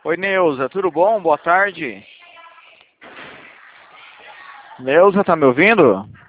Oi, Neuza, tudo bom? Boa tarde. Neuza, tá me ouvindo?